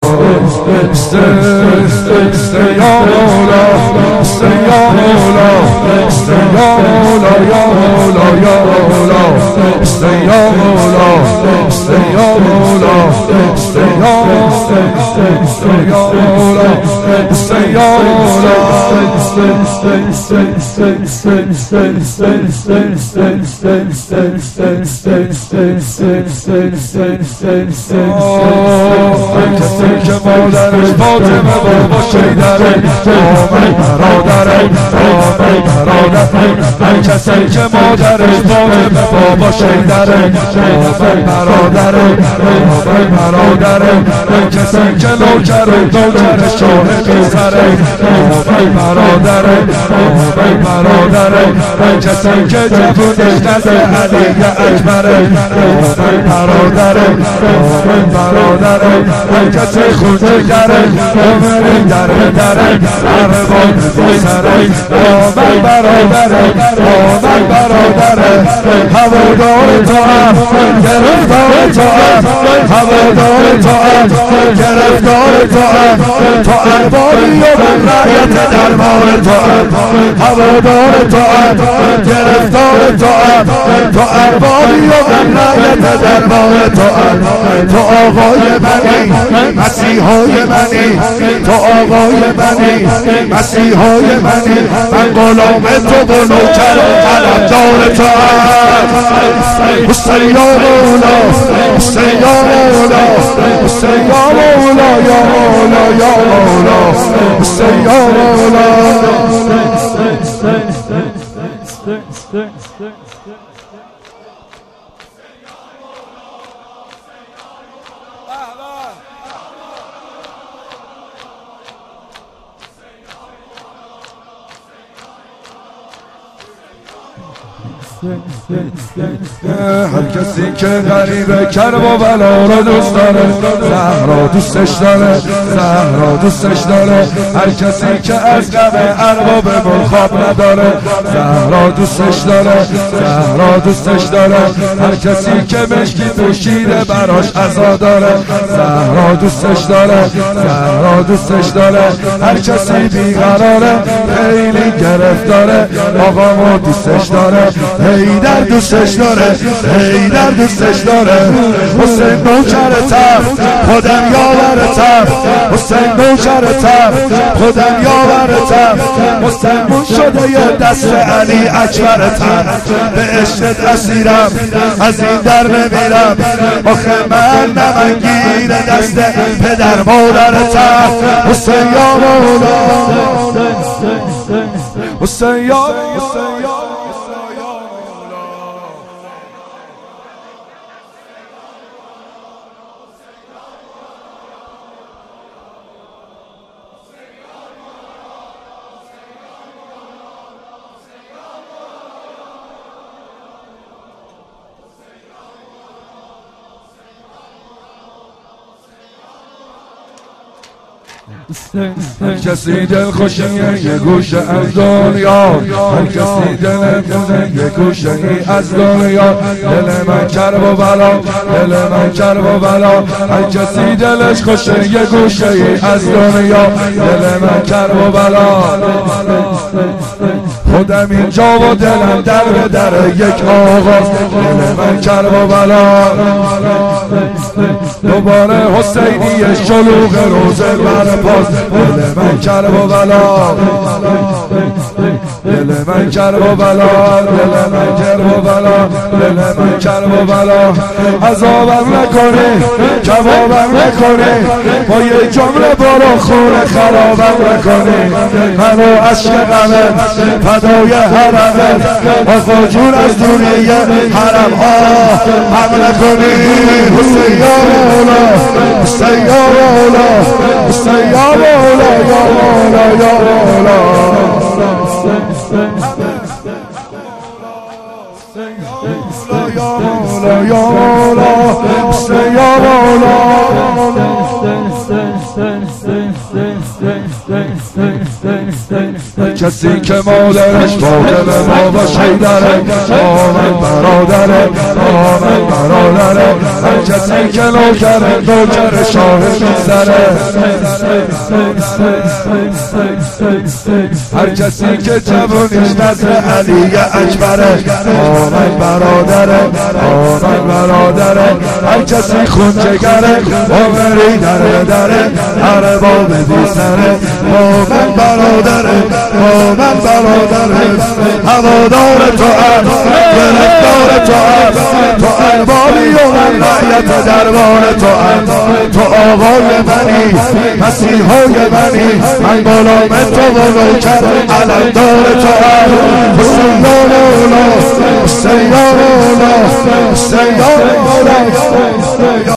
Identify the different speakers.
Speaker 1: کسی که مادرش فاطمه بابا شیدره آمد برادره آمد برادره هر کسی که مادرش فاطمه بابا شیدره آمد برادره آمد برادره هر کسی که نوکر شاه قیصره آمد برادره آمد برادره هر کسی که جوونش نزد علی اکبره آمد برادره آمد برادره هر کسی خونجگره آمد دره عربان بسره آمد برادره آمد برادره هوادار تو هم گرفتار تو هم هوادار تو هم گرفتار تو هم تو اربابی و من رعیت دربار تو هم هوادار تو هم گرفتار تو هم تو اربابی و من رعیت دربار تو هم تو آقای منی مسیحای منی تو آقای منی مسیحای منی من غلام تو و نوکر طلبدار تو هم حسین یا مولا حسین یا مولا حسین یا مولا یا مولا یا مولا حسین یا مولا هر کسی که غریب کرب و بلا را دوست داره زهرا دوستش داره زهرا دوستش داره هر کسی که از غم ارباب ملک خواب نداره زهرا دوستش داره زهرا دوستش داره هر کسی که مشکی پوشیده براش عزا داره زهرا دوستش داره زهرا دوستش داره هر کسی بیقراره خیلی گرفتاره آقامو دوستش داره حیدر دوستش داره حیدر دوستش داره حسین نوکرتم خودم یاورتم حسین نوکرتم خودم یاورتم مسلمون شده یه دست علی اکبرتم به عشقت اسیرم از این در نمیرم آخه من نمنگیر دست پدر مادرتم حسین یا مولا حسین یا مولا هر کسی دل خوشه یه گوشه از دنیا هر کسی دل خوشه یه گوشه از دنیا دل من کرب و بلا دل من کرب و بلا هر کسی دلش خوشه یه گوشه از دنیا دل من کرب و بلا خودم اینجا و دلم در به در یک آقا دل من کرب و بلا دوباره حسینی شلوغ روزه برپاس دل من کرب و بلا دل من کرب و بلا دل من کرب و بلا دل من کرب و بلا عذابم نکنی کبابم نکنی با یه جمله برو خون خرابم نکنی منو عشق غمت فدای حرمت آقا جون از دوری حرم ها هم نکنی حسین یا مولا حسین یا مولا حسین یا مولا یا مولا یا مولا یا مولا یا مولا حسین یا مولا کسی که مادرش فاطمه بابا شیدره آمد برادره آمد برادره هر کسی که نوکر شاه میزنه هر کسی که جوانیش نزد علی اکبره آمد برادره آمد برادره هر کسی خون جگره آمری دره هر باب بیسره آمد برادره آمد برادره هوادار تو گرفتار تو اربابی و من رعیت دربار تو آقای منی مسیحای منی من غلام تو و نوکر علمدار تو حسین یا مولا حسین یا مولا حسین یا مولا